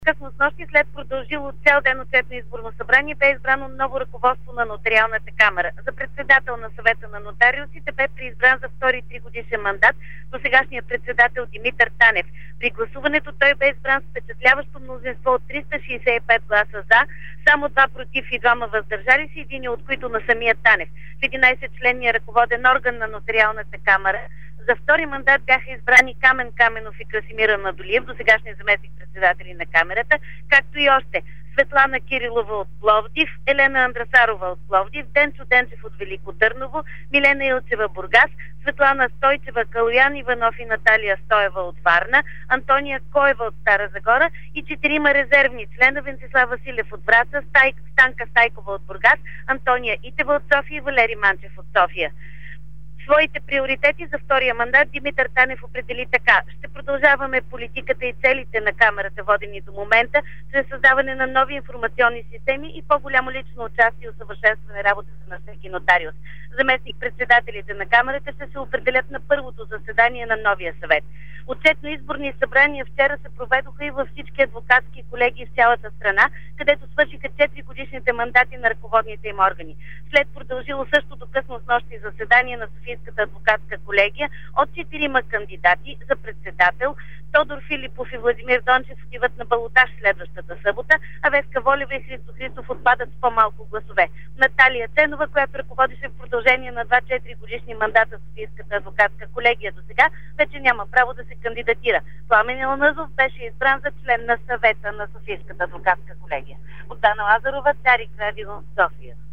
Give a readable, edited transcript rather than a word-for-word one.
Късно с нощи, след продължило цял ден отчетно изборно събрание, бе избрано ново ръководство на Нотариалната камара. За председател на съвета на нотариусите бе преизбран за втори 3-годишен мандат досегашният председател Димитър Танев. При гласуването той бе избран с впечатляващо мнозинство от 365 гласа за, само 2 против и 2 въздържали се, един от които на самия Танев. В 11-членния ръководен орган на Нотариалната камара за втори мандат бяха избрани Камен Каменов и Красимир Анадолиев, досегашни заместник-председатели на камерата, както и още Светлана Кирилова от Пловдив, Елена Андрасарова от Пловдив, Денчо Денчев от Велико Търново, Милена Илчева Бургас, Светлана Стойчева, Калоян Иванов и Наталия Стоева от Варна, Антония Коева от Стара Загора и 4 резервни члена: Венцислав Василев от Враца, Станка Стайкова от Бургас, Антония Итева от София и Валери Манчев от София. Своите приоритети за втория мандат Димитър Танев определи така: ще продължаваме политиката и целите на камерата, водени до момента, чрез създаване на нови информационни системи и по-голямо лично участие и усъвършенстване работата на всеки нотариус. Заместник-председателите на камерата ще се определят на първото заседание на новия съвет. Отчетно-изборни събрания вчера се проведоха и във всички адвокатски колегии в цялата страна, където свършиха 4-годишните мандати на ръководните им органи. След продължило същото късно с нощи заседание на Софийската адвокатска колегия, от 4 кандидати за председател Тодор Филипов и Владимир Дончев отиват на балотаж следващата събота, а Веска Волева и Христо Христов отпадат с по-малко гласове. Наталия Ценова, която ръководеше в продължение на 2 4-годишни мандата в Софийската адвокатска колегия досега, вече няма право да се кандидатира. Пламен Елназов беше избран за член на съвета на Софийската адвокатска колегия. Богдана Лазарова, Царик Радио, София.